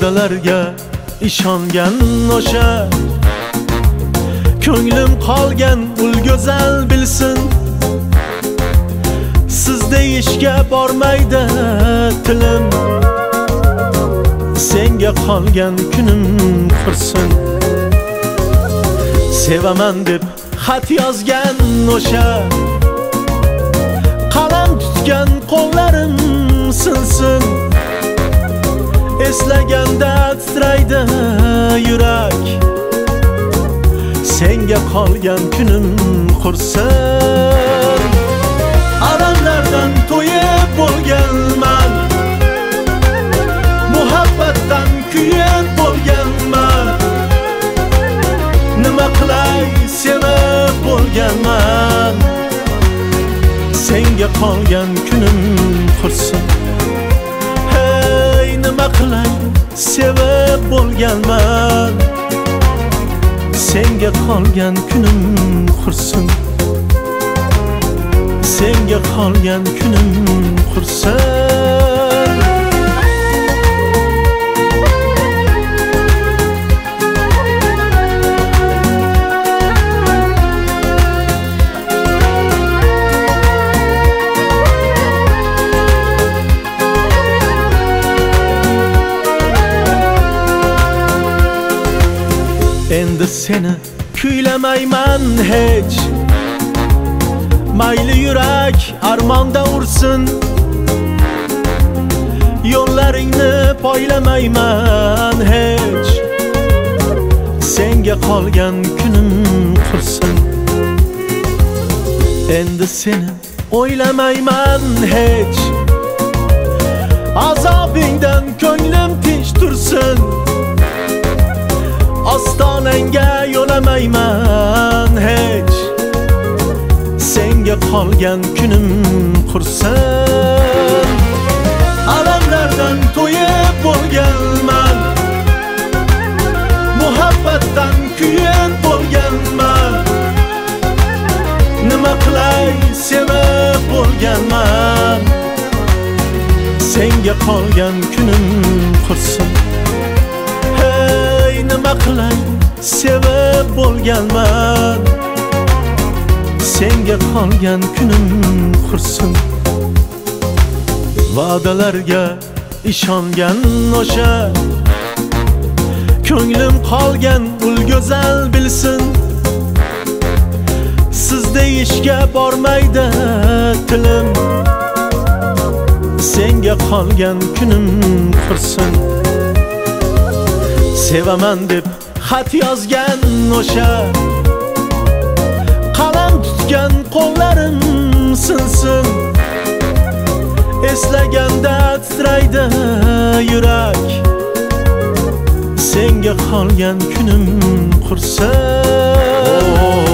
va'dalarga ishongan o'sha ko'nglim qolgan ul go'zal bilsin, siz deyishga bormaydi tilim. Senga qolgan kunim qursin. Sevaman deb xat yozgan o'sha qalam tutgan qo'llarim sinsin. Eslaganda titraydi yurak, senga qolgan kunim qursin. Alamlardan to'yib bo'lganman, muhabbatdan kuyib bo'lganman. Nima qilay sevib bo'lganman, senga qolgan kunim qursin. Hey, nima qilay sevib bo'lganman, senga qolgan kunim qursin. Senga qolgan kunim qursin. Endi seni kuylamayman hech, mayli yurak armonda ursin. Yo'llaringni poylamayman hech, senga qolgan kunim qursin. Endi seni o'ylamayman hech, azobingdan ko'nglim tinch tursin. Ostonangga yo'lamayman hech, senga qolgan kunim qursin. Alamlardan to'yib bo'lganman, muhabbatdan kuyib bo'lganman. Nima qilay sevib bo'lganman, senga qolgan kunim qursin. Hey, nima qilay sevib bo'lganman, senga qolgan kunim qursin. Va'dalarga ishongan o'sha ko'nglim qolgan ul go'zal bilsin, siz deyishga bormaydi tilim. Senga qolgan kunim qursin. Sevaman deb xat yozgan o'sha qalam tutgan qo'llarim sinsin. Eslaganda titraydi yurak, senga qolgan kunim qursin.